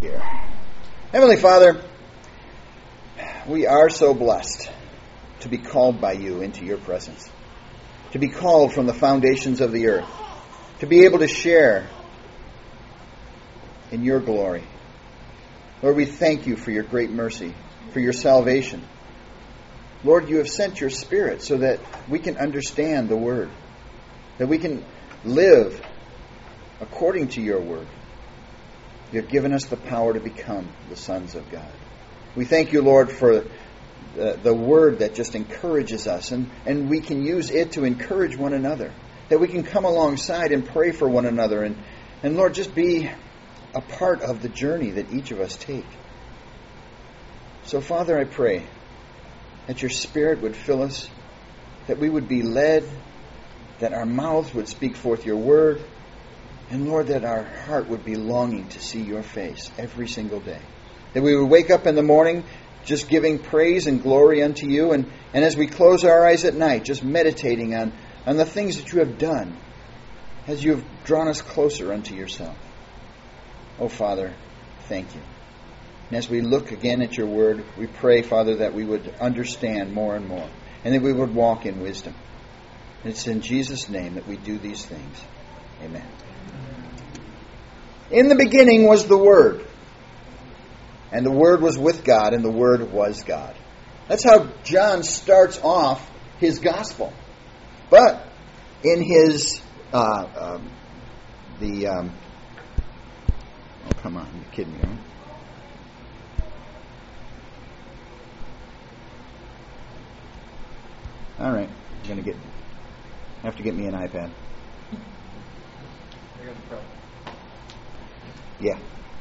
Here. Heavenly Father, we are so blessed to be called by you into your presence, to be called from the foundations of the earth, to be able to share in your glory. Lord, we thank you for your great mercy, for your salvation. Lord, you have sent your Spirit so that we can understand the Word, that we can live according to your Word. You have given us the power to become the sons of God. We thank you, Lord, for the Word that just encourages us, and we can use it to encourage one another, that we can come alongside and pray for one another, and Lord, just be a part of the journey that each of us take. So, Father, I pray that your Spirit would fill us, that we would be led, that our mouths would speak forth your word, and Lord, that our heart would be longing to see your face every single day. That we would wake up in the morning just giving praise and glory unto you, and as we close our eyes at night, just meditating on the things that you have done as you have drawn us closer unto yourself. Oh, Father, thank you. And as we look again at your word, we pray, Father, that we would understand more and more, and that we would walk in wisdom. And it's in Jesus' name that we do these things. Amen. In the beginning was the Word, and the Word was with God, and the Word was God. That's how John starts off his gospel. But in his oh, come on, you're kidding me, right? All right, I'm going to have to get me an iPad. Yeah.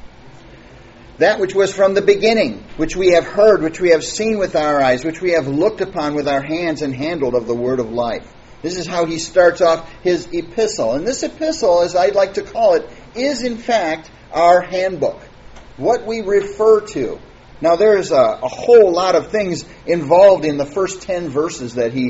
That which was from the beginning, which we have heard, which we have seen with our eyes, which we have looked upon with our hands and handled of the word of life. This is how he starts off his epistle. And this epistle, as I like to call it, is in fact our handbook. What we refer to. Now there's a whole lot of things involved in the first 10 verses that he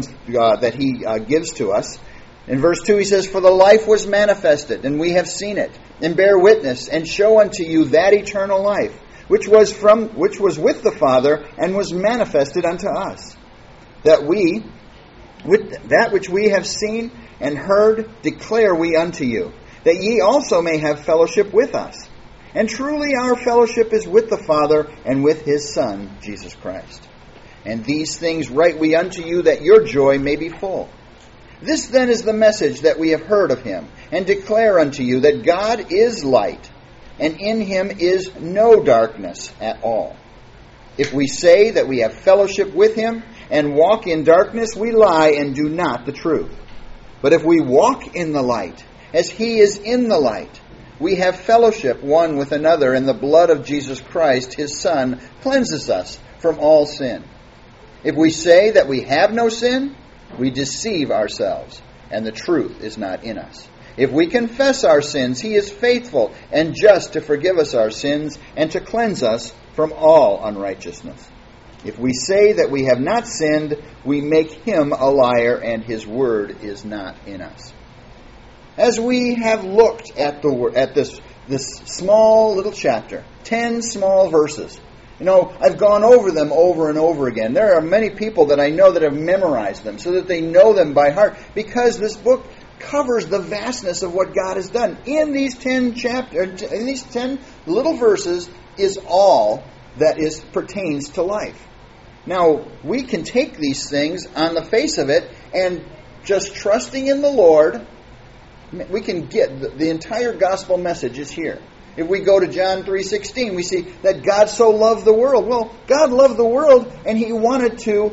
gives to us. In verse 2 he says, "For the life was manifested, and we have seen it, and bear witness, and show unto you that eternal life, which was with the Father, and was manifested unto us. That we, with that which we have seen and heard, declare we unto you, that ye also may have fellowship with us. And truly our fellowship is with the Father and with His Son, Jesus Christ. And these things write we unto you, that your joy may be full. This then is the message that we have heard of Him, and declare unto you, that God is light, and in Him is no darkness at all. If we say that we have fellowship with Him, and walk in darkness, we lie and do not the truth. But if we walk in the light, as He is in the light, we have fellowship one with another, and the blood of Jesus Christ, His Son, cleanses us from all sin. If we say that we have no sin, we deceive ourselves, and the truth is not in us. If we confess our sins, He is faithful and just to forgive us our sins, and to cleanse us from all unrighteousness. If we say that we have not sinned, we make Him a liar, and His word is not in us." As we have looked at this small little chapter, 10 small verses, I've gone over them over and over again. There are many people that I know that have memorized them so that they know them by heart, because this book covers the vastness of what God has done. In these 10 little verses is all that pertains to life. Now, we can take these things on the face of it, and just trusting in the Lord, we can get the entire gospel message is here. If we go to John 3:16, we see that God so loved the world. Well, God loved the world, and He wanted to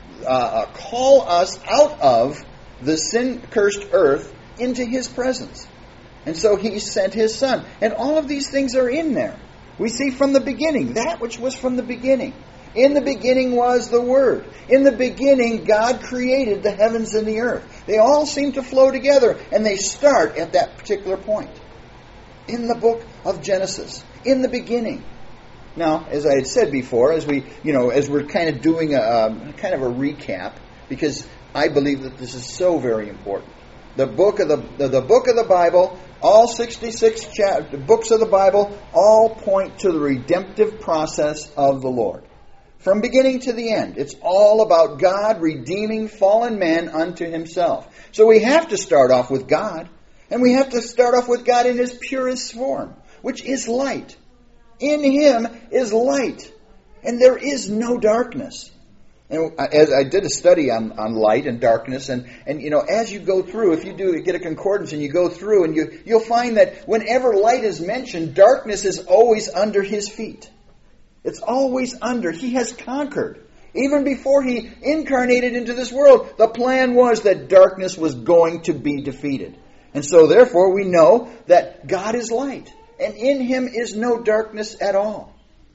call us out of the sin-cursed earth into His presence. And so He sent His Son. And all of these things are in there. We see from the beginning, that which was from the beginning. In the beginning was the Word. In the beginning, God created the heavens and the earth. They all seem to flow together, and they start at that particular point. In the book of Genesis, in the beginning. Now, as I had said before, as we're kind of doing a recap, because I believe that this is so very important. The book of the Bible All 66 books of the Bible all point to the redemptive process of the Lord. From beginning to the end, it's all about God redeeming fallen man unto himself. So we have to start off with God, and we have to start off with God in his purest form, which is light. In him is light, and there is no darkness. And as I did a study on light and darkness, and as you go through, if you get a concordance and you go through, and you'll find that whenever light is mentioned, darkness is always under his feet. It's always under. He has conquered. Even before he incarnated into this world, the plan was that darkness was going to be defeated. And so therefore we know that God is light, and in him is no darkness at all.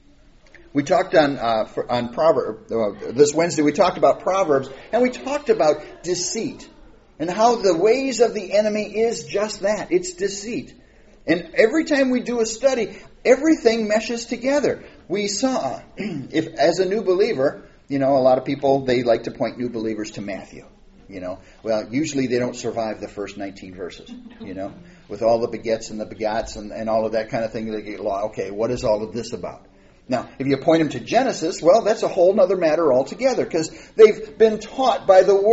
We talked on Proverbs this Wednesday. We talked about Proverbs, and we talked about deceit and how the ways of the enemy is just that. It's deceit. And every time we do a study, everything meshes together. We saw, if as a new believer, a lot of people, they like to point new believers to Matthew. Well, usually they don't survive the first 19 verses, with all the begets and the begots and all of that kind of thing. They get, okay, what is all of this about? Now, if you point them to Genesis, well, that's a whole other matter altogether, because they've been taught by the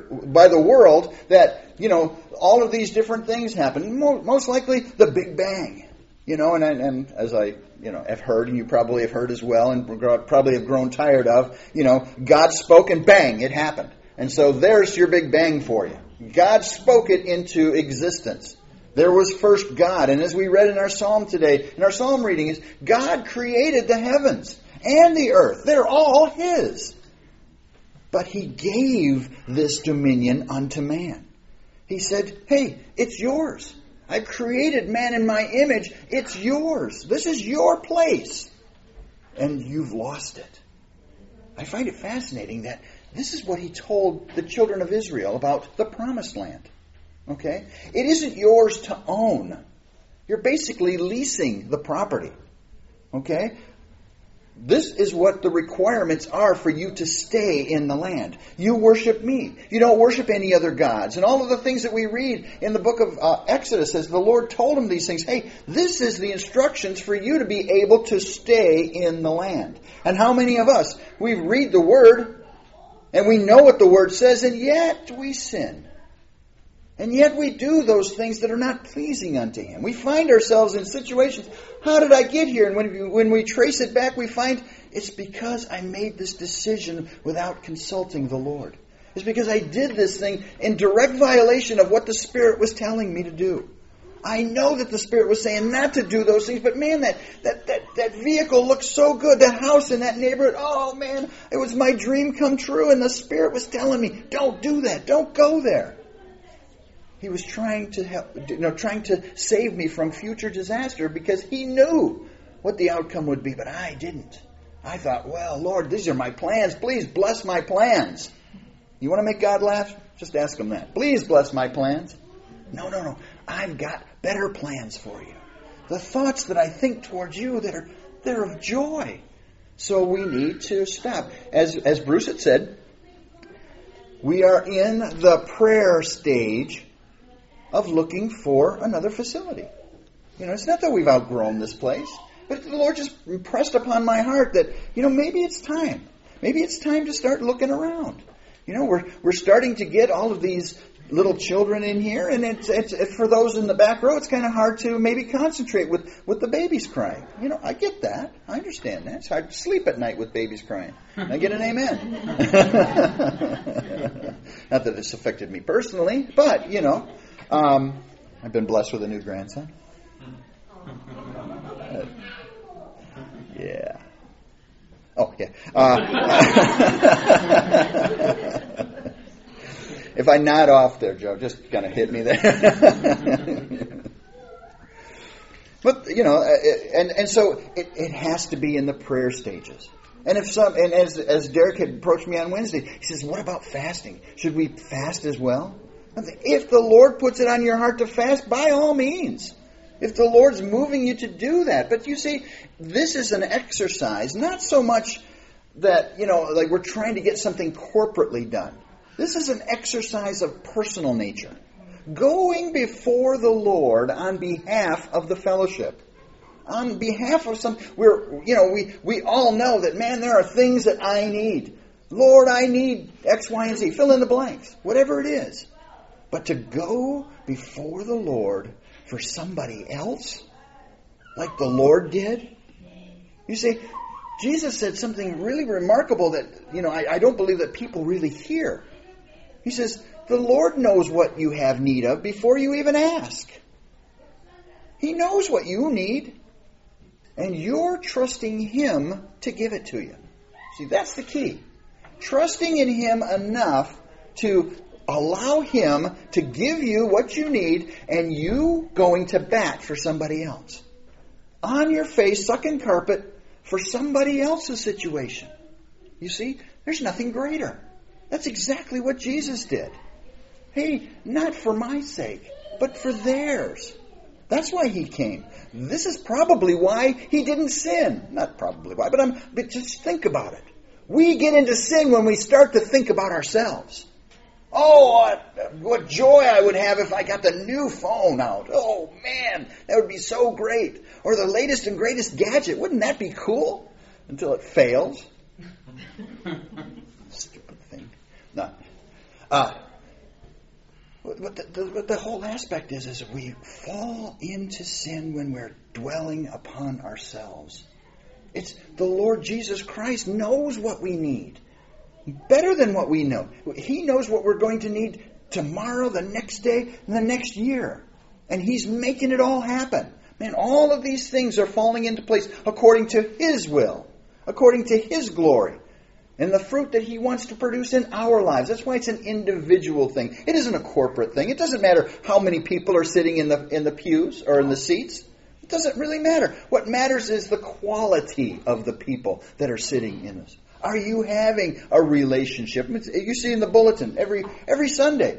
world that, all of these different things happen. Most likely the Big Bang, and as I, have heard, and you probably have heard as well, and probably have grown tired of, God spoke and bang, it happened. And so there's your Big Bang for you. God spoke it into existence. There was first God. And as we read in our psalm today, in our psalm reading, is God created the heavens and the earth. They're all his. But he gave this dominion unto man. He said, hey, it's yours. I created man in my image. It's yours. This is your place. And you've lost it. I find it fascinating that this is what he told the children of Israel about the promised land. Okay? It isn't yours to own. You're basically leasing the property. Okay? This is what the requirements are for you to stay in the land. You worship me. You don't worship any other gods. And all of the things that we read in the book of Exodus, as the Lord told him these things, hey, this is the instructions for you to be able to stay in the land. And how many of us, we read the Word, and we know what the Word says, and yet we sin. And yet we do those things that are not pleasing unto him. We find ourselves in situations, how did I get here? And when we trace it back, we find it's because I made this decision without consulting the Lord. It's because I did this thing in direct violation of what the Spirit was telling me to do. I know that the Spirit was saying not to do those things, but man, that vehicle looks so good, that house in that neighborhood, oh man, it was my dream come true, and the Spirit was telling me, don't do that, don't go there. He was trying to help, trying to save me from future disaster because he knew what the outcome would be, but I didn't. I thought, well, Lord, these are my plans. Please bless my plans. You want to make God laugh? Just ask him that. Please bless my plans. No. I've got better plans for you. The thoughts that I think towards you they're of joy. So we need to stop. As Bruce had said, we are in the prayer stage of looking for another facility. It's not that we've outgrown this place, but the Lord just impressed upon my heart that, maybe it's time. Maybe it's time to start looking around. We're starting to get all of these little children in here, and it's for those in the back row, it's kind of hard to maybe concentrate with the babies crying. I get that. I understand that. It's hard to sleep at night with babies crying. I get an amen. Not that it's affected me personally, but, I've been blessed with a new grandson. Yeah. Oh, yeah. If I nod off there, Joe, just kind of hit me there. But, and so it has to be in the prayer stages. And as Derek had approached me on Wednesday, he says, what about fasting? Should we fast as well? If the Lord puts it on your heart to fast, by all means. If the Lord's moving you to do that. But you see, this is an exercise, not so much that, like we're trying to get something corporately done. This is an exercise of personal nature. going before the Lord on behalf of the fellowship. On behalf of we all know that, man, there are things that I need. Lord, I need X, Y, and Z. Fill in the blanks. Whatever it is. But to go before the Lord for somebody else, like the Lord did? You see, Jesus said something really remarkable that, I don't believe that people really hear. He says, the Lord knows what you have need of before you even ask. He knows what you need. And you're trusting Him to give it to you. See, that's the key. Trusting in Him enough to allow Him to give you what you need, and you going to bat for somebody else. On your face, sucking carpet for somebody else's situation. You see, there's nothing greater. That's exactly what Jesus did. Hey, not for my sake, but for theirs. That's why He came. This is probably why He didn't sin. Not probably why, but just think about it. We get into sin when we start to think about ourselves. Oh, what joy I would have if I got the new phone out. Oh, man, that would be so great. Or the latest and greatest gadget. Wouldn't that be cool? Until it fails. Stupid thing. No. But the whole aspect is we fall into sin when we're dwelling upon ourselves. It's the Lord Jesus Christ knows what we need. Better than what we know. He knows what we're going to need tomorrow, the next day, and the next year. And He's making it all happen. Man, all of these things are falling into place according to His will, according to His glory, and the fruit that He wants to produce in our lives. That's why it's an individual thing. It isn't a corporate thing. It doesn't matter how many people are sitting in the pews or in the seats. It doesn't really matter. What matters is the quality of the people that are sitting in us. Are you having a relationship? You see in the bulletin every Sunday.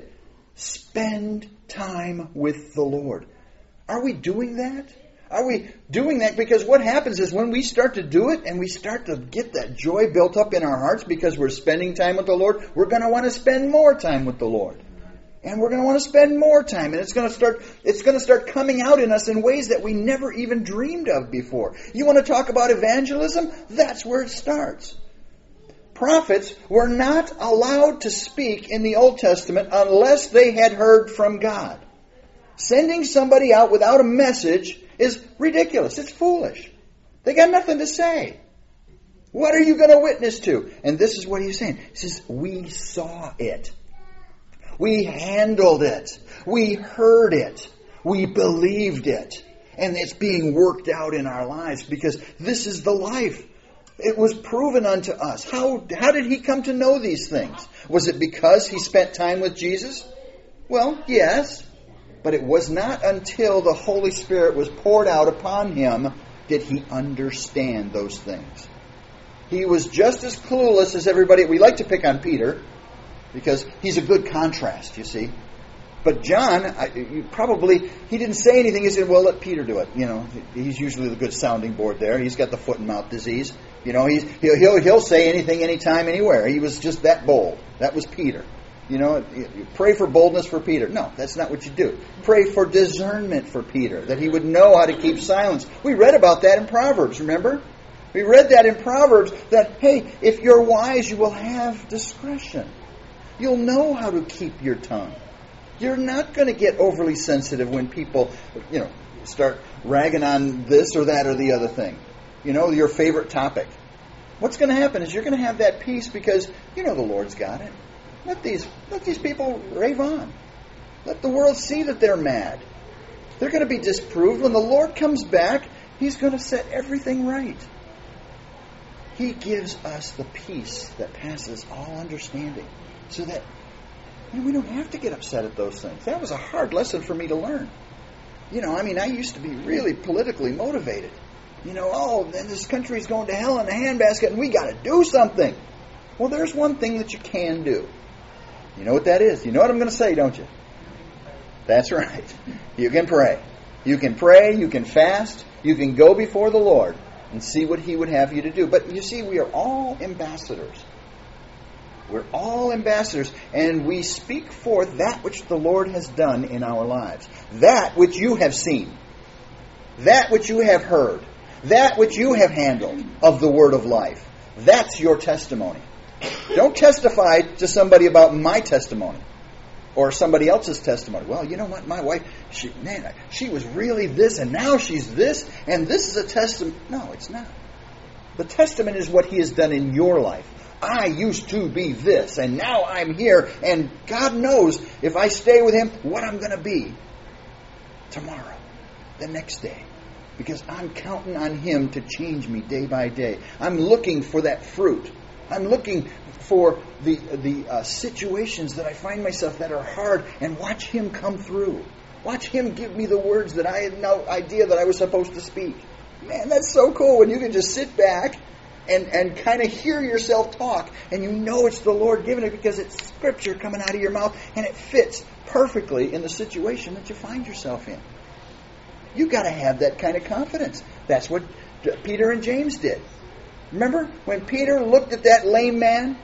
Spend time with the Lord. Are we doing that? Are we doing that? Because what happens is when we start to do it and we start to get that joy built up in our hearts because we're spending time with the Lord, we're going to want to spend more time with the Lord. And we're going to want to spend more time. And it's going to start coming out in us in ways that we never even dreamed of before. You want to talk about evangelism? That's where it starts. Prophets were not allowed to speak in the Old Testament unless they had heard from God. Sending somebody out without a message is ridiculous. It's foolish. They got nothing to say. What are you going to witness to? And this is what He's saying. He says, we saw it. We handled it. We heard it. We believed it. And it's being worked out in our lives because this is the life. It was proven unto us. How did He come to know these things? Was it because He spent time with Jesus? Well, yes. But it was not until the Holy Spirit was poured out upon Him did He understand those things. He was just as clueless as everybody. We like to pick on Peter because he's a good contrast, you see. But John, he didn't say anything. He said, well, let Peter do it. He's usually the good sounding board there. He's got the foot and mouth disease. He'll say anything, anytime, anywhere. He was just that bold. That was Peter. You pray for boldness for Peter. No, that's not what you do. Pray for discernment for Peter, that he would know how to keep silence. We read about that in Proverbs, remember? We read that in Proverbs, that, hey, if you're wise, you will have discretion. You'll know how to keep your tongue. You're not going to get overly sensitive when people, start ragging on this or that or the other thing. Your favorite topic. What's going to happen is you're going to have that peace because the Lord's got it. Let these people rave on. Let the world see that they're mad. They're going to be disproved. When the Lord comes back, He's going to set everything right. He gives us the peace that passes all understanding so that we don't have to get upset at those things. That was a hard lesson for me to learn. I used to be really politically motivated. Then this country's going to hell in a handbasket and we got to do something. Well, there's one thing that you can do. You know what that is? You know what I'm going to say, don't you? That's right. You can pray. You can pray, you can fast, you can go before the Lord and see what He would have you to do. But you see, we are all ambassadors. We're all ambassadors, and we speak forth that which the Lord has done in our lives. That which you have seen. That which you have heard. That which you have handled of the word of life. That's your testimony. Don't testify to somebody about my testimony or somebody else's testimony. Well, you know what? My wife, she was really this, and now she's this, and this is a testimony. No, it's not. The testament is what He has done in your life. I used to be this, and now I'm here, and God knows if I stay with Him, what I'm going to be tomorrow, the next day. Because I'm counting on Him to change me day by day. I'm looking for that fruit. I'm looking for the situations that I find myself that are hard, and watch Him come through. Watch Him give me the words that I had no idea that I was supposed to speak. Man, that's so cool when you can just sit back and kind of hear yourself talk, and you know it's the Lord giving it because it's Scripture coming out of your mouth, and it fits perfectly in the situation that you find yourself in. You've got to have that kind of confidence. That's what Peter and James did. Remember when Peter looked at that lame man?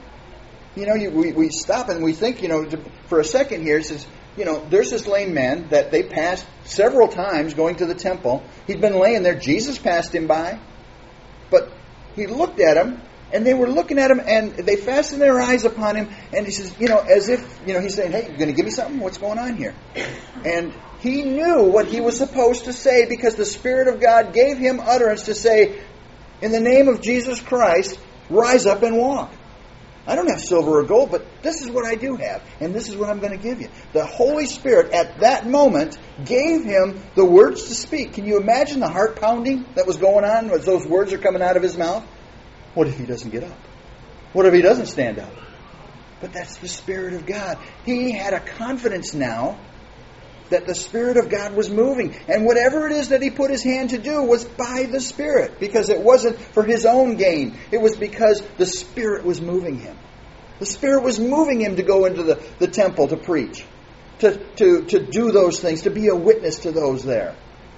We stop and we think, for a second here, it says, there's this lame man that they passed several times going to the temple. He'd been laying there. Jesus passed him by. But he looked at him, and they were looking at him, and they fastened their eyes upon him. And he says, as if, he's saying, hey, you going to give me something? What's going on here? And he knew what he was supposed to say because the Spirit of God gave him utterance to say, in the name of Jesus Christ, rise up and walk. I don't have silver or gold, but this is what I do have, and this is what I'm going to give you. The Holy Spirit at that moment gave him the words to speak. Can you imagine the heart pounding that was going on as those words are coming out of his mouth? What if he doesn't get up? What if he doesn't stand up? But that's the Spirit of God. He had a confidence now that the Spirit of God was moving. And whatever it is that he put his hand to do was by the Spirit. Because it wasn't for his own gain. It was because the Spirit was moving him. The Spirit was moving him to go into the temple to preach. To do those things. To be a witness to those there.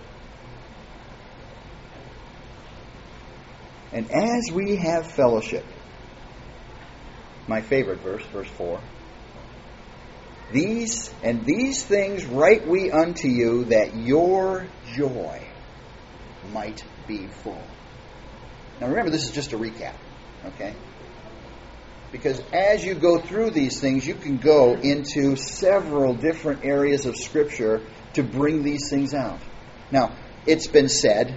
And as we have fellowship. My favorite verse, verse 4. These things write we unto you, that your joy might be full. Now remember, this is just a recap, okay? Because as you go through these things, you can go into several different areas of Scripture to bring these things out. Now, it's been said,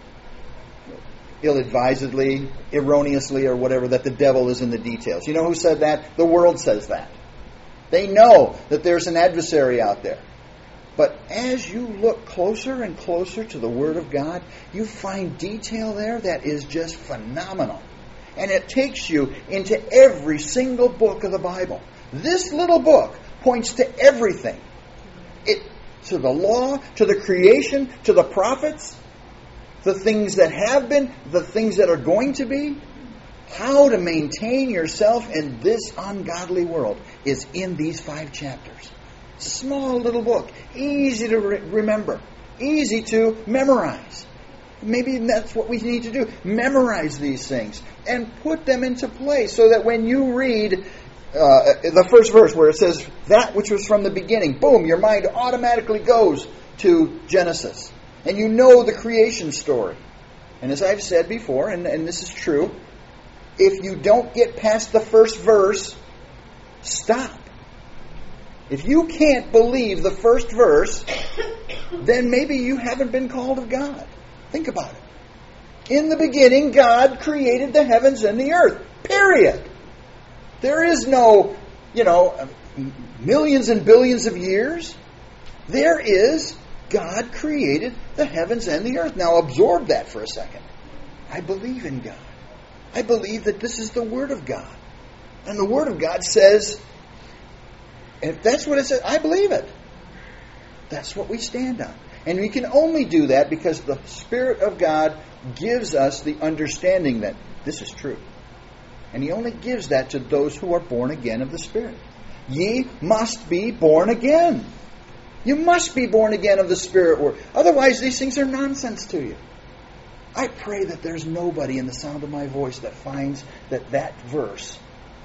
ill-advisedly, erroneously, or whatever, that the devil is in the details. You know who said that? The world says that. They know that there's an adversary out there. But as you look closer and closer to the Word of God, you find detail there that is just phenomenal. And it takes you into every single book of the Bible. This little book points to everything. To the law, to the creation, to the prophets, the things that have been, the things that are going to be. How to maintain yourself in this ungodly world is in these 5 chapters. Small little book. Easy to remember. Easy to memorize. Maybe that's what we need to do. Memorize these things and put them into place so that when you read the first verse where it says, that which was from the beginning, boom, your mind automatically goes to Genesis. And you know the creation story. And as I've said before, and this is true, if you don't get past the first verse, stop. If you can't believe the first verse, then maybe you haven't been called of God. Think about it. In the beginning, God created the heavens and the earth. Period. There is no, millions and billions of years. There is, God created the heavens and the earth. Now absorb that for a second. I believe in God. I believe that this is the Word of God. And the Word of God says, if that's what it says, I believe it. That's what we stand on. And we can only do that because the Spirit of God gives us the understanding that this is true. And He only gives that to those who are born again of the Spirit. Ye must be born again. You must be born again of the Spirit. Otherwise, these things are nonsense to you. I pray that there's nobody in the sound of my voice that finds that verse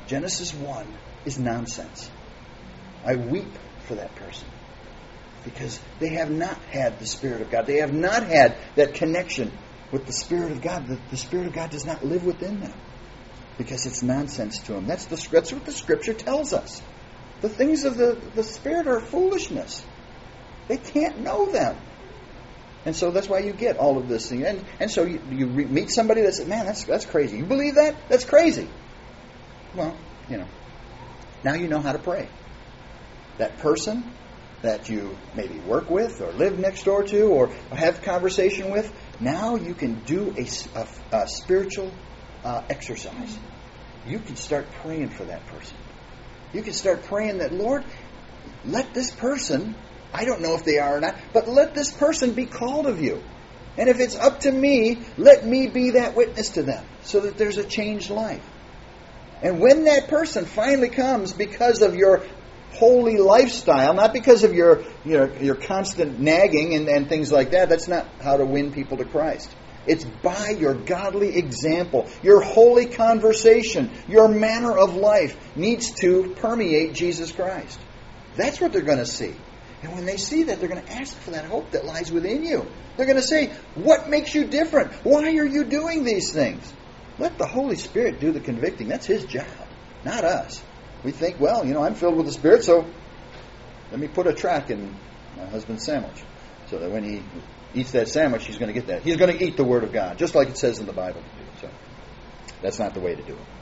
Genesis 1 is nonsense. I weep for that person because they have not had the Spirit of God. They have not had that connection with the Spirit of God. The Spirit of God does not live within them because it's nonsense to them. That's what the Scripture tells us. The things of the Spirit are foolishness. They can't know them. And so that's why you get all of this thing. And so you meet somebody that says, man, that's crazy. You believe that? That's crazy. Well, now you know how to pray. That person that you maybe work with or live next door to or have conversation with, now you can do a spiritual exercise. You can start praying for that person. You can start praying that, Lord, let this person, I don't know if they are or not, but let this person be called of you. And if it's up to me, let me be that witness to them so that there's a changed life. And when that person finally comes because of your holy lifestyle, not because of your constant nagging and things like that, that's not how to win people to Christ. It's by your godly example. Your holy conversation, your manner of life needs to permeate Jesus Christ. That's what they're going to see. And when they see that, they're going to ask for that hope that lies within you. They're going to say, what makes you different? Why are you doing these things? Let the Holy Spirit do the convicting. That's His job, not us. We think, well, I'm filled with the Spirit, so let me put a track in my husband's sandwich so that when he eats that sandwich, he's going to get that. He's going to eat the Word of God, just like it says in the Bible to do. So that's not the way to do it.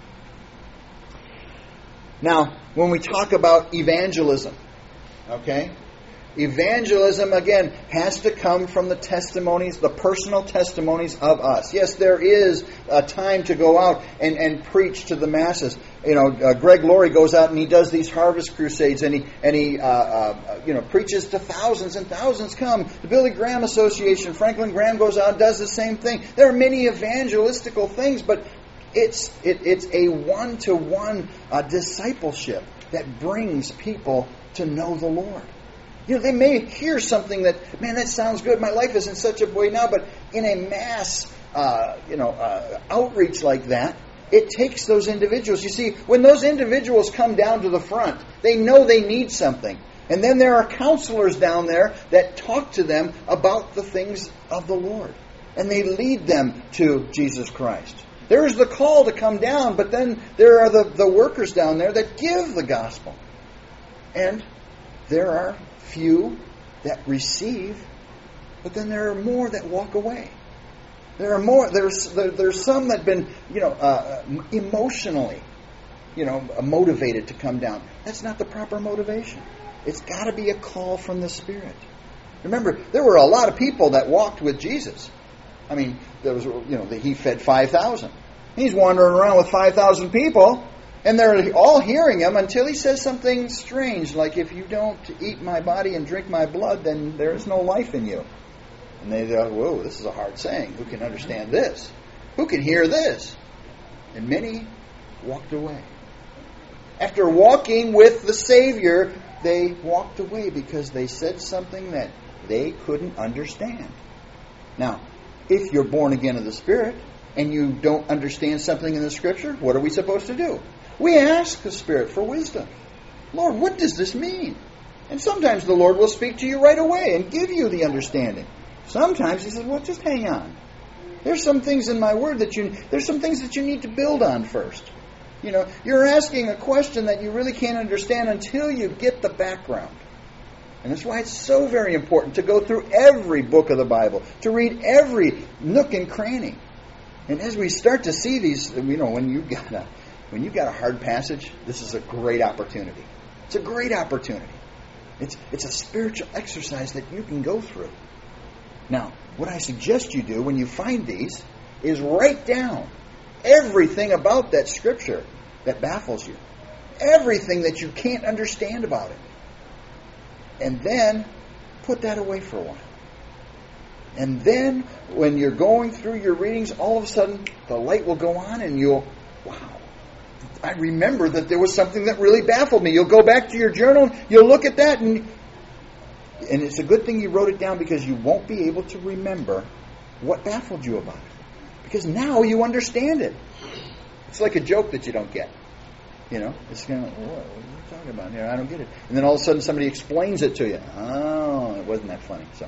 Now, when we talk about evangelism, evangelism, again, has to come from the testimonies, the personal testimonies of us. Yes, there is a time to go out and preach to the masses. Greg Laurie goes out and he does these harvest crusades and he preaches to thousands and thousands come. The Billy Graham Association, Franklin Graham goes out and does the same thing. There are many evangelistical things, but it's a one-to-one discipleship that brings people to know the Lord. They may hear something that, man, that sounds good. My life is in such a way now, but in a mass, outreach like that, it takes those individuals. You see, when those individuals come down to the front, they know they need something. And then there are counselors down there that talk to them about the things of the Lord. And they lead them to Jesus Christ. There is the call to come down, but then there are the workers down there that give the gospel. And there are few that receive, but then there are more that walk away. There are more. There's some that have been, emotionally, motivated to come down. That's not the proper motivation. It's got to be a call from the Spirit. Remember, there were a lot of people that walked with Jesus. I mean, there was, he fed 5,000. He's wandering around with 5,000 people. And they're all hearing him until he says something strange, like, if you don't eat my body and drink my blood, then there is no life in you. And they go, whoa, this is a hard saying. Who can understand this? Who can hear this? And many walked away. After walking with the Savior, they walked away because they said something that they couldn't understand. Now, if you're born again of the Spirit and you don't understand something in the Scripture, what are we supposed to do? We ask the Spirit for wisdom. Lord, what does this mean? And sometimes the Lord will speak to you right away and give you the understanding. Sometimes He says, well, just hang on. There's some things in my Word there's some things that you need to build on first. You're asking a question that you really can't understand until you get the background. And that's why it's so very important to go through every book of the Bible, to read every nook and cranny. And as we start to see these, when you got a hard passage, this is a great opportunity. It's a great opportunity. It's a spiritual exercise that you can go through. Now, what I suggest you do when you find these is write down everything about that Scripture that baffles you. Everything that you can't understand about it. And then put that away for a while. And then when you're going through your readings, all of a sudden the light will go on and you'll, wow. I remember that there was something that really baffled me. You'll go back to your journal, you'll look at that, and it's a good thing you wrote it down because you won't be able to remember what baffled you about it. Because now you understand it. It's like a joke that you don't get. It's going, what are you talking about here? I don't get it. And then all of a sudden somebody explains it to you. Oh, it wasn't that funny. So,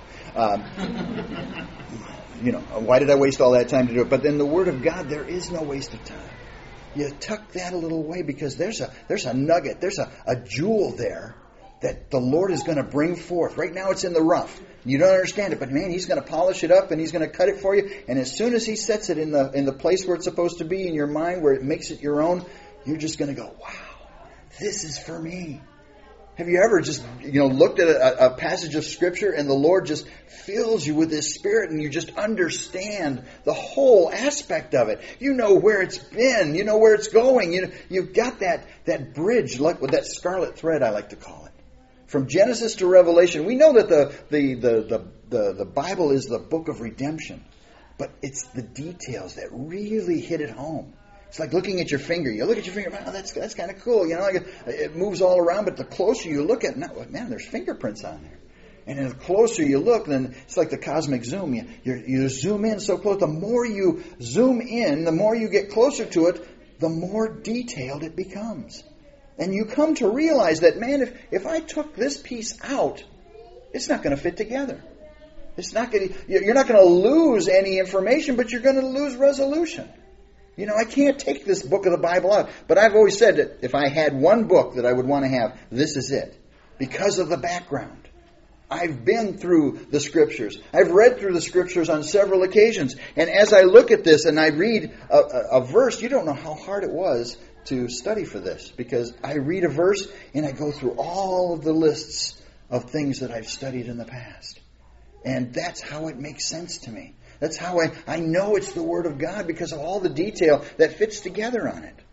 why did I waste all that time to do it? But in the Word of God, there is no waste of time. You tuck that a little away because there's a nugget, there's a jewel there that the Lord is going to bring forth. Right now it's in the rough. You don't understand it, but man, He's going to polish it up and He's going to cut it for you. And as soon as He sets it in the place where it's supposed to be in your mind, where it makes it your own, you're just going to go, wow, this is for me. Have you ever just looked at a passage of Scripture and the Lord just fills you with His Spirit and you just understand the whole aspect of it? You know where it's been. You know where it's going. You've got that bridge, like with that scarlet thread, I like to call it. From Genesis to Revelation, we know that the Bible is the book of redemption, but it's the details that really hit it home. It's like looking at your finger. You look at your finger, wow, that's kind of cool. It moves all around, but the closer you look at it, man, there's fingerprints on there. And then the closer you look, then it's like the cosmic zoom. You zoom in so close. The more you zoom in, the more you get closer to it, the more detailed it becomes. And you come to realize that, man, if I took this piece out, it's not going to fit together. You're not going to lose any information, but you're going to lose resolution. I can't take this book of the Bible out. But I've always said that if I had one book that I would want to have, this is it. Because of the background. I've been through the Scriptures. I've read through the Scriptures on several occasions. And as I look at this and I read a verse, you don't know how hard it was to study for this. Because I read a verse and I go through all of the lists of things that I've studied in the past. And that's how it makes sense to me. That's how I know it's the Word of God, because of all the detail that fits together on it.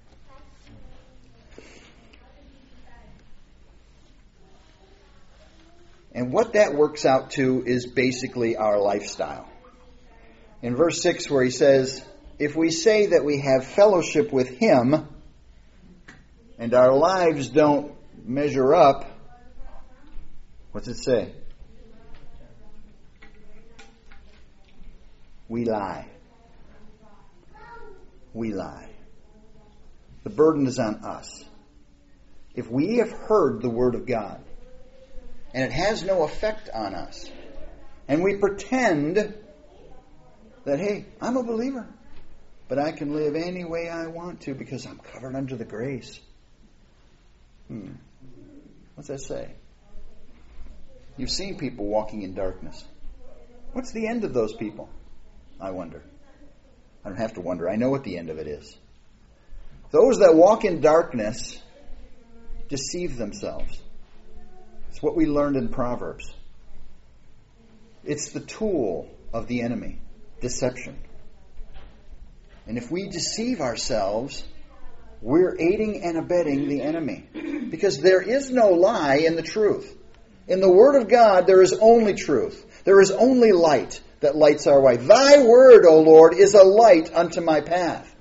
And what that works out to is basically our lifestyle. In verse 6 where he says, if we say that we have fellowship with Him and our lives don't measure up, what's it say? We lie. We lie. The burden is on us. If we have heard the Word of God and it has no effect on us, and we pretend that, hey, I'm a believer, but I can live any way I want to because I'm covered under the grace. What's that say? You've seen people walking in darkness. What's the end of those people? I wonder. I don't have to wonder. I know what the end of it is. Those that walk in darkness deceive themselves. It's what we learned in Proverbs. It's the tool of the enemy, deception. And if we deceive ourselves, we're aiding and abetting the enemy. Because there is no lie in the truth. In the Word of God, there is only truth. There is only light that lights our way. Thy word, O Lord, is a light unto my path.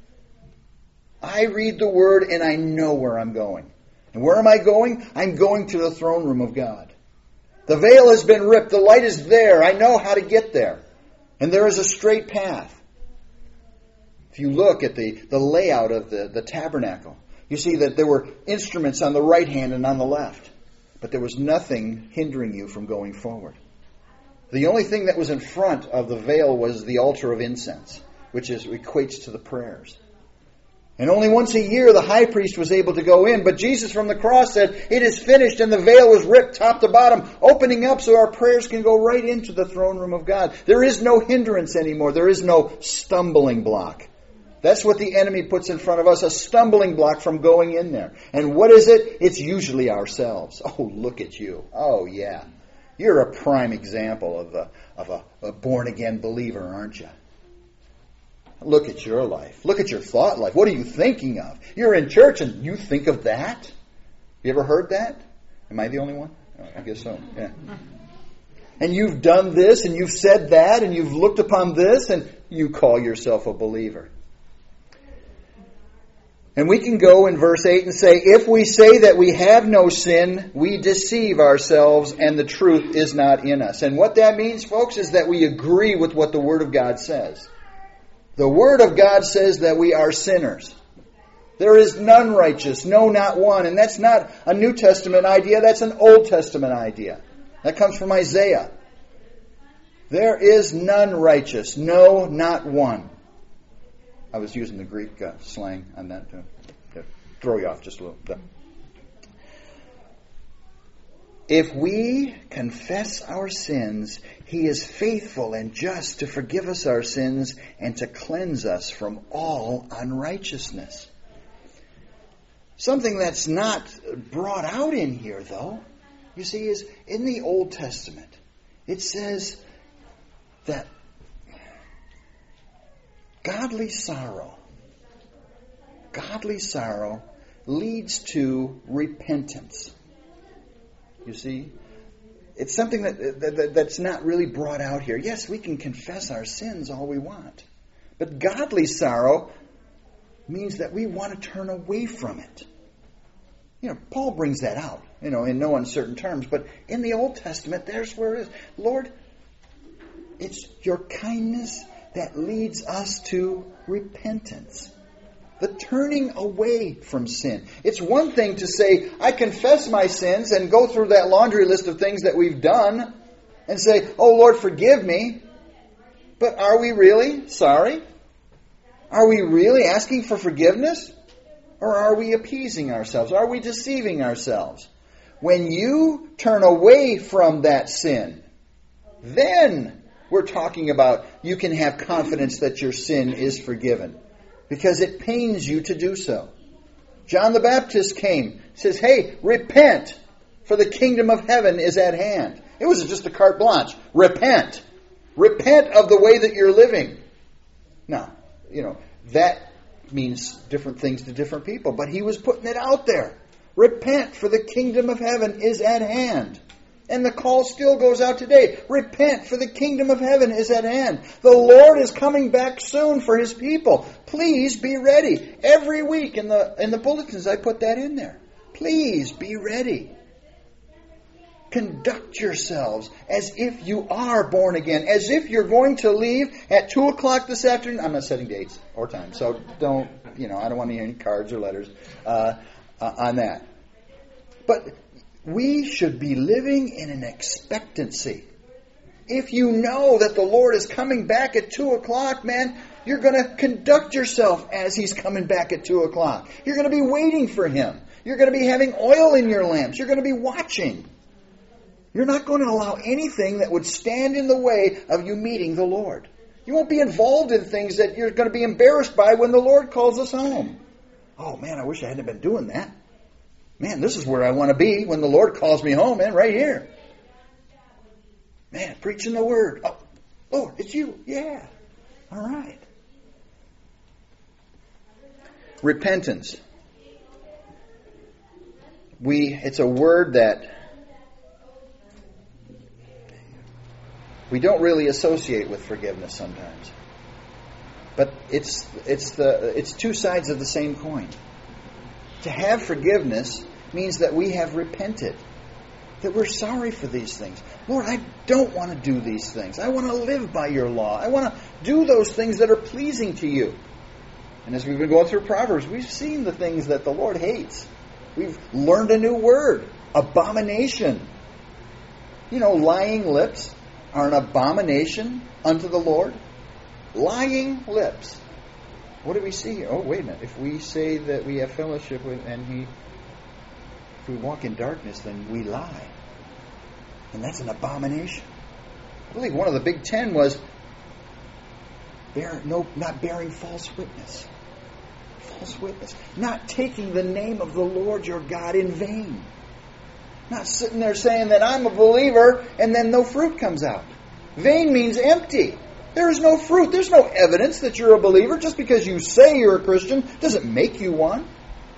I read the Word and I know where I'm going. And where am I going? I'm going to the throne room of God. The veil has been ripped. The light is there. I know how to get there. And there is a straight path. If you look at the layout of the tabernacle, you see that there were instruments on the right hand and on the left. But there was nothing hindering you from going forward. The only thing that was in front of the veil was the altar of incense, which equates to the prayers. And only once a year the high priest was able to go in. But Jesus from the cross said, it is finished, and the veil was ripped top to bottom, opening up so our prayers can go right into the throne room of God. There is no hindrance anymore. There is no stumbling block. That's what the enemy puts in front of us, a stumbling block from going in there. And what is it? It's usually ourselves. Oh, look at you. Oh, yeah. You're a prime example of a born-again believer, aren't you? Look at your life. Look at your thought life. What are you thinking of? You're in church and you think of that? You ever heard that? Am I the only one? Oh, I guess so, yeah. And you've done this and you've said that and you've looked upon this and you call yourself a believer. And we can go in verse 8 and say, if we say that we have no sin, we deceive ourselves and the truth is not in us. And what that means, folks, is that we agree with what the Word of God says. The Word of God says that we are sinners. There is none righteous, no, not one. And that's not a New Testament idea, that's an Old Testament idea. That comes from Isaiah. There is none righteous, no, not one. I was using the Greek slang on that to throw you off just a little bit. If we confess our sins, He is faithful and just to forgive us our sins and to cleanse us from all unrighteousness. Something that's not brought out in here, though, you see, is in the Old Testament. It says that godly sorrow leads to repentance. You see? It's something that's not really brought out here. Yes, we can confess our sins all we want. But godly sorrow means that we want to turn away from it. Paul brings that out, in no uncertain terms. But in the Old Testament, there's where it is. Lord, it's your kindness that leads us to repentance. The turning away from sin. It's one thing to say, I confess my sins and go through that laundry list of things that we've done and say, oh Lord, forgive me. But are we really sorry? Are we really asking for forgiveness? Or are we appeasing ourselves? Are we deceiving ourselves? When you turn away from that sin, then we're talking about you can have confidence that your sin is forgiven. Because it pains you to do so. John the Baptist came, says, hey, repent, for the kingdom of heaven is at hand. It was just a carte blanche. Repent. Repent of the way that you're living. Now, that means different things to different people, but he was putting it out there. Repent, for the kingdom of heaven is at hand. And the call still goes out today. Repent, for the kingdom of heaven is at hand. The Lord is coming back soon for His people. Please be ready. Every week in the bulletins I put that in there. Please be ready. Conduct yourselves as if you are born again. As if you're going to leave at 2 o'clock this afternoon. I'm not setting dates or time, so don't, I don't want to hear any cards or letters on that. But we should be living in an expectancy. If you know that the Lord is coming back at 2 o'clock, man, you're going to conduct yourself as He's coming back at 2 o'clock. You're going to be waiting for Him. You're going to be having oil in your lamps. You're going to be watching. You're not going to allow anything that would stand in the way of you meeting the Lord. You won't be involved in things that you're going to be embarrassed by when the Lord calls us home. Oh man, I wish I hadn't been doing that. Man, this is where I want to be when the Lord calls me home, man, right here. Man, preaching the Word. Oh, Lord, it's you. Yeah. All right. Repentance. It's a word that we don't really associate with forgiveness sometimes. But it's two sides of the same coin. To have forgiveness means that we have repented. That we're sorry for these things. Lord, I don't want to do these things. I want to live by your law. I want to do those things that are pleasing to you. And as we've been going through Proverbs, we've seen the things that the Lord hates. We've learned a new word. Abomination. Lying lips are an abomination unto the Lord. Lying lips. What do we see here? Oh, wait a minute. If we say that we have fellowship with, if we walk in darkness, then we lie. And that's an abomination. I believe one of the big 10 was not bearing false witness. False witness. Not taking the name of the Lord your God in vain. Not sitting there saying that I'm a believer and then no fruit comes out. Vain means empty. There is no fruit. There's no evidence that you're a believer. Just because you say you're a Christian doesn't make you one.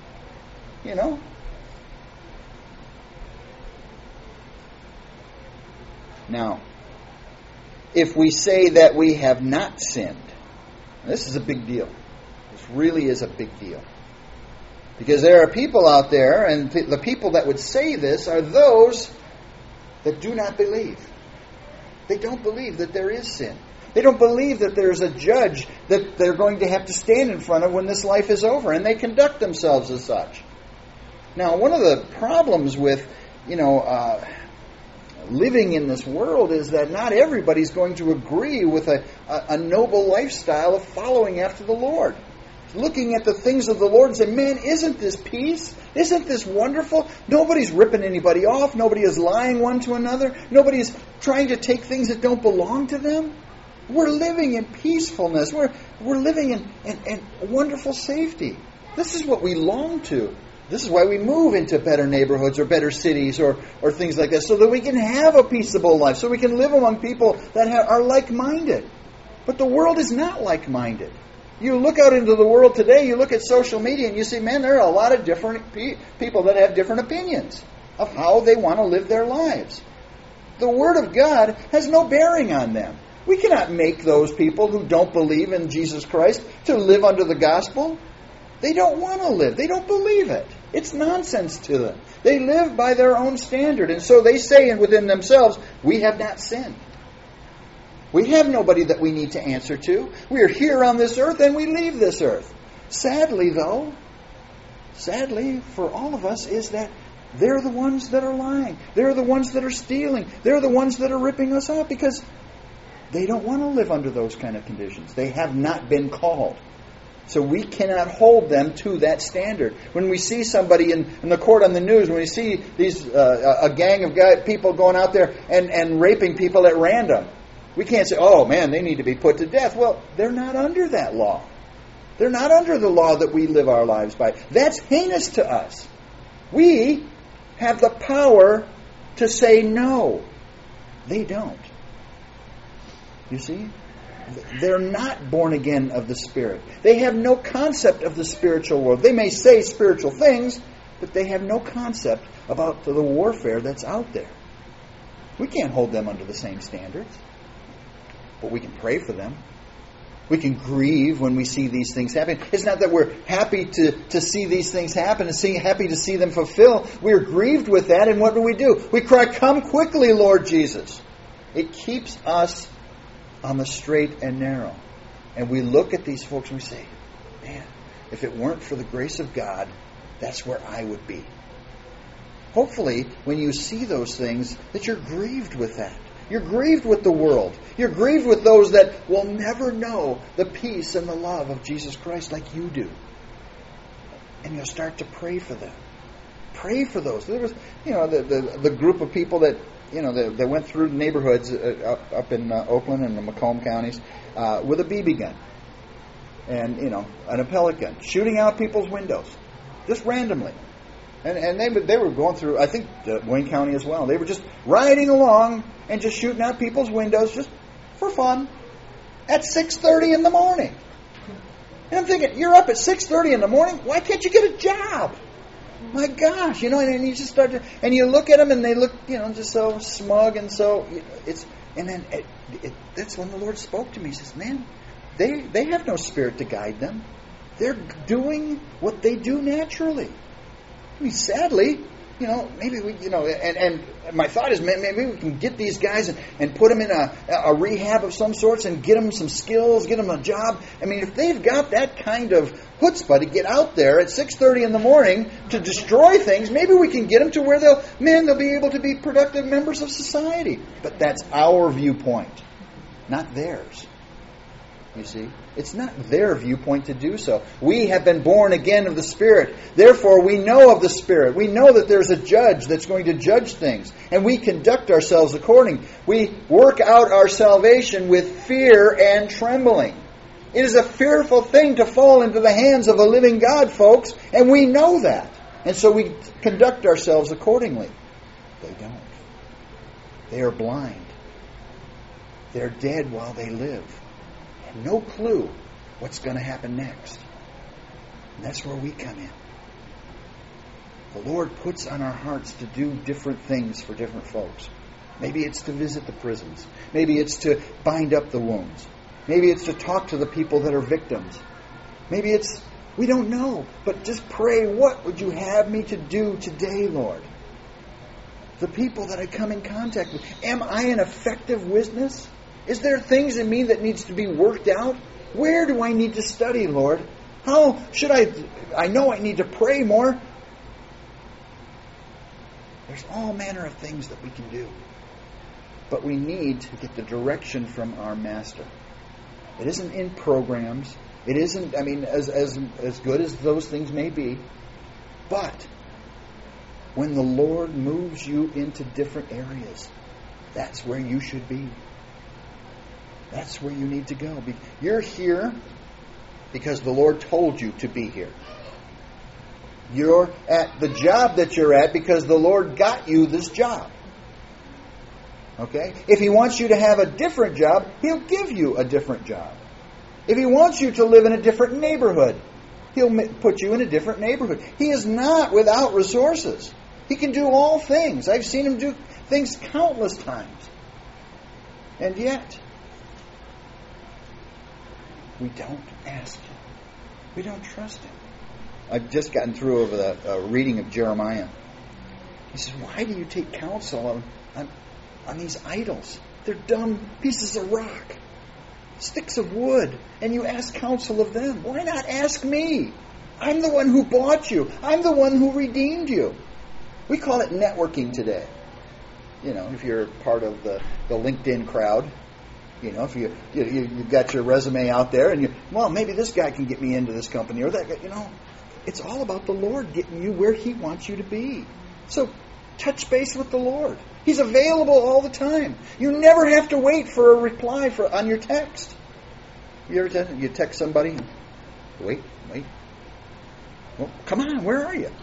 Now, if we say that we have not sinned, this is a big deal. This really is a big deal. Because there are people out there, and the people that would say this are those that do not believe. They don't believe that there is sin. They don't believe that there's a judge that they're going to have to stand in front of when this life is over, and they conduct themselves as such. Now, one of the problems with, living in this world is that not everybody's going to agree with a noble lifestyle of following after the Lord. Looking at the things of the Lord and saying, man, isn't this peace? Isn't this wonderful? Nobody's ripping anybody off. Nobody is lying one to another. Nobody is trying to take things that don't belong to them. We're living in peacefulness. We're living in wonderful safety. This is what we long to. This is why we move into better neighborhoods or better cities or things like that, so that we can have a peaceable life, so we can live among people that are like-minded. But the world is not like-minded. You look out into the world today, you look at social media, and you see, man, there are a lot of different people that have different opinions of how they want to live their lives. The Word of God has no bearing on them. We cannot make those people who don't believe in Jesus Christ to live under the gospel. They don't want to live. They don't believe it. It's nonsense to them. They live by their own standard. And so they say within themselves, we have not sinned. We have nobody that we need to answer to. We are here on this earth and we leave this earth. Sadly for all of us, is that they're the ones that are lying. They're the ones that are stealing. They're the ones that are ripping us off because they don't want to live under those kind of conditions. They have not been called. So we cannot hold them to that standard. When we see somebody in the court on the news, when we see these a gang of people going out there and raping people at random, we can't say, oh man, they need to be put to death. Well, they're not under that law. They're not under the law that we live our lives by. That's heinous to us. We have the power to say no. They don't. You see? They're not born again of the Spirit. They have no concept of the spiritual world. They may say spiritual things, but they have no concept about the warfare that's out there. We can't hold them under the same standards. But we can pray for them. We can grieve when we see these things happen. It's not that we're happy to see these things happen and happy to see them fulfill. We're grieved with that, and what do? We cry, come quickly, Lord Jesus. It keeps us on the straight and narrow. And we look at these folks and we say, man, if it weren't for the grace of God, that's where I would be. Hopefully, when you see those things, that you're grieved with that. You're grieved with the world. You're grieved with those that will never know the peace and the love of Jesus Christ like you do. And you'll start to pray for them. Pray for those. There was, the group of people that, they went through neighborhoods up in Oakland and the Macomb counties with a BB gun and, an pellet gun, shooting out people's windows just randomly. And they were going through, I think, Wayne County as well. They were just riding along and just shooting out people's windows just for fun at 6:30 in the morning. And I'm thinking, you're up at 6:30 in the morning? Why can't you get a job? My gosh, and you just start to, and you look at them and they look, just so smug and so, that's when the Lord spoke to me. He says, man, they have no Spirit to guide them. They're doing what they do naturally. I mean, sadly, maybe we, and my thought is maybe we can get these guys and put them in a rehab of some sorts and get them some skills, get them a job. I mean, if they've got that kind of chutzpah to get out there at 6:30 in the morning to destroy things, maybe we can get them to where they'll be able to be productive members of society. But that's our viewpoint, not theirs. You see? It's not their viewpoint to do so. We have been born again of the Spirit. Therefore, we know of the Spirit. We know that there's a judge that's going to judge things. And we conduct ourselves according. We work out our salvation with fear and trembling. It is a fearful thing to fall into the hands of a living God, folks. And we know that. And so we conduct ourselves accordingly. They don't. They are blind. They're dead while they live. No clue what's going to happen next. And that's where we come in. The Lord puts on our hearts to do different things for different folks. Maybe it's to visit the prisons. Maybe it's to bind up the wounds. Maybe it's to talk to the people that are victims. Maybe it's, we don't know, but just pray, what would you have me to do today, Lord? The people that I come in contact with, am I an effective witness? Is there things in me that needs to be worked out? Where do I need to study, Lord? How should I know I need to pray more. There's all manner of things that we can do. But we need to get the direction from our Master. It isn't in programs. It isn't, as good as those things may be. But when the Lord moves you into different areas, that's where you should be. That's where you need to go. You're here because the Lord told you to be here. You're at the job that you're at because the Lord got you this job. Okay? If He wants you to have a different job, He'll give you a different job. If He wants you to live in a different neighborhood, He'll put you in a different neighborhood. He is not without resources. He can do all things. I've seen Him do things countless times. And yet, we don't ask Him. We don't trust Him. I've just gotten through over the reading of Jeremiah. He says, why do you take counsel on these idols? They're dumb pieces of rock, sticks of wood, and you ask counsel of them. Why not ask me? I'm the one who bought you. I'm the one who redeemed you. We call it networking today. You know, if you're part of the LinkedIn crowd, you know, if you've got your resume out there and maybe this guy can get me into this company or that guy, it's all about the Lord getting you where He wants you to be. So touch base with the Lord. He's available all the time. You never have to wait for a reply on your text. You ever you text somebody? Wait. Well, come on, where are you?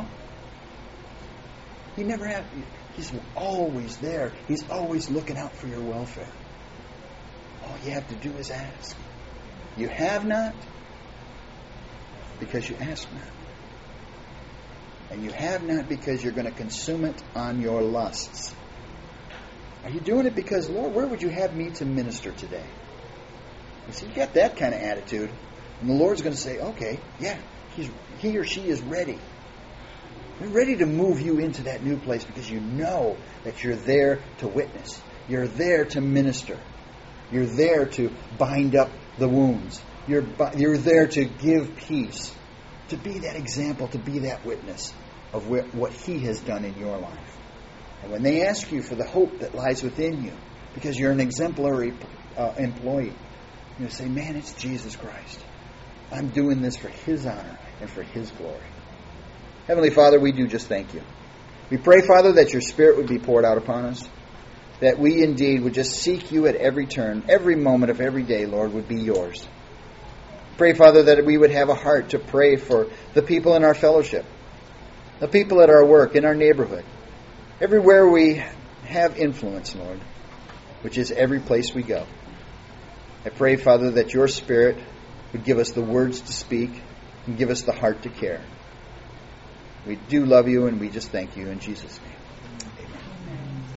You never have. He's always there. He's always looking out for your welfare. All you have to do is ask. You have not because you ask not. And you have not because you're going to consume it on your lusts. Are you doing it because, Lord, where would you have me to minister today? You see, you got that kind of attitude. And the Lord's going to say, okay, yeah, he or she is ready. They're ready to move you into that new place because you know that you're there to witness. You're there to minister. You're there to bind up the wounds. You're there to give peace. To be that example, to be that witness of what He has done in your life. And when they ask you for the hope that lies within you, because you're an exemplary employee, you say, man, it's Jesus Christ. I'm doing this for His honor and for His glory. Heavenly Father, we do just thank You. We pray, Father, that Your Spirit would be poured out upon us, that we indeed would just seek You at every turn, every moment of every day, Lord, would be Yours. Pray, Father, that we would have a heart to pray for the people in our fellowship, the people at our work, in our neighborhood, everywhere we have influence, Lord, which is every place we go. I pray, Father, that Your Spirit would give us the words to speak and give us the heart to care. We do love You, and we just thank You in Jesus' name.